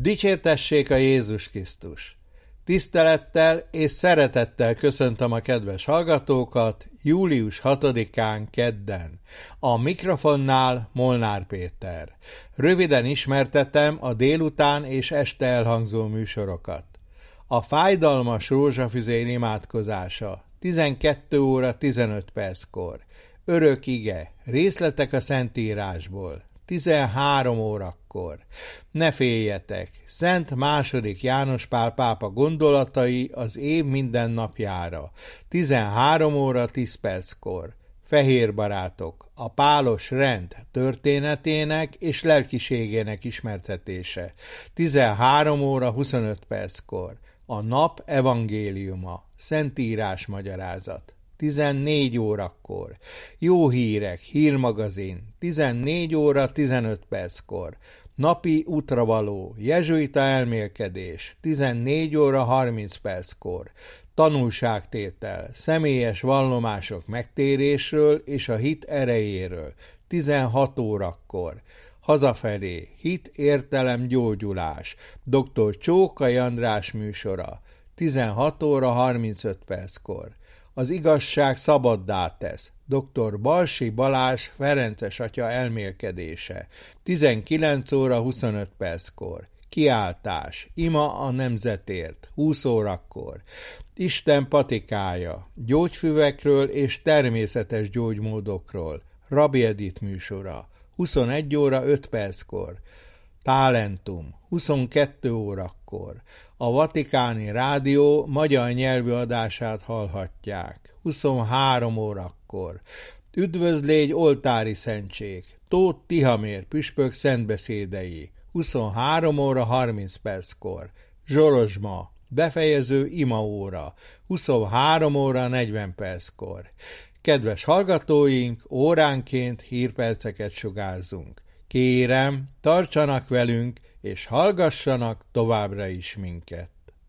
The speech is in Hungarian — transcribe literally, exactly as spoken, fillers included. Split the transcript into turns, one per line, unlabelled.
Dicsértessék a Jézus Krisztus! Tisztelettel és szeretettel köszöntöm a kedves hallgatókat július hatodikán kedden. A mikrofonnál Molnár Péter. Röviden ismertetem a délután és este elhangzó műsorokat. A fájdalmas rózsafüzér imádkozása tizenkettő óra tizenöt perckor. Örök ige, részletek a Szentírásból tizenhárom órakor. Ne féljetek, Szent második János Pál pápa gondolatai az év minden napjára, tizenhárom óra tíz perckor. Fehér barátok, a pálos rend történetének és lelkiségének ismertetése, tizenhárom óra huszonöt perckor. A nap evangéliuma, Szentírás magyarázat, tizennégy órakor. Jó hírek, hírmagazin, tizennégy óra tizenöt perckor. Napi útravaló, jezsuita elmélkedés, tizennégy óra harminc perckor. Tanulságtétel, személyes vallomások megtérésről és a hit erejéről, tizenhat órakor. Hazafelé, hit, értelem, gyógyulás, doktor Csókai András műsora, tizenhat óra harmincöt perckor. Az igazság szabaddá tesz, doktor Balsi Balázs Ferences atya elmélkedése, tizenkilenc óra huszonöt perckor. Kiáltás, ima a nemzetért, húsz órakor. Isten patikája, gyógyfüvekről és természetes gyógymódokról, Rabbi Edith műsora, huszonegy óra öt perckor. Talentum, huszonkettő órakor. A Vatikáni Rádió magyar nyelvű adását hallhatják, huszonhárom órakor. Üdvözlégy oltári szentség, Tóth Tihamér püspök szentbeszédei, huszonhárom óra harminc perckor. Zsorozsma, befejező imaóra, huszonhárom óra negyven perckor. Kedves hallgatóink, óránként hírperceket sugárzunk. Kérem, tartsanak velünk, és hallgassanak továbbra is minket.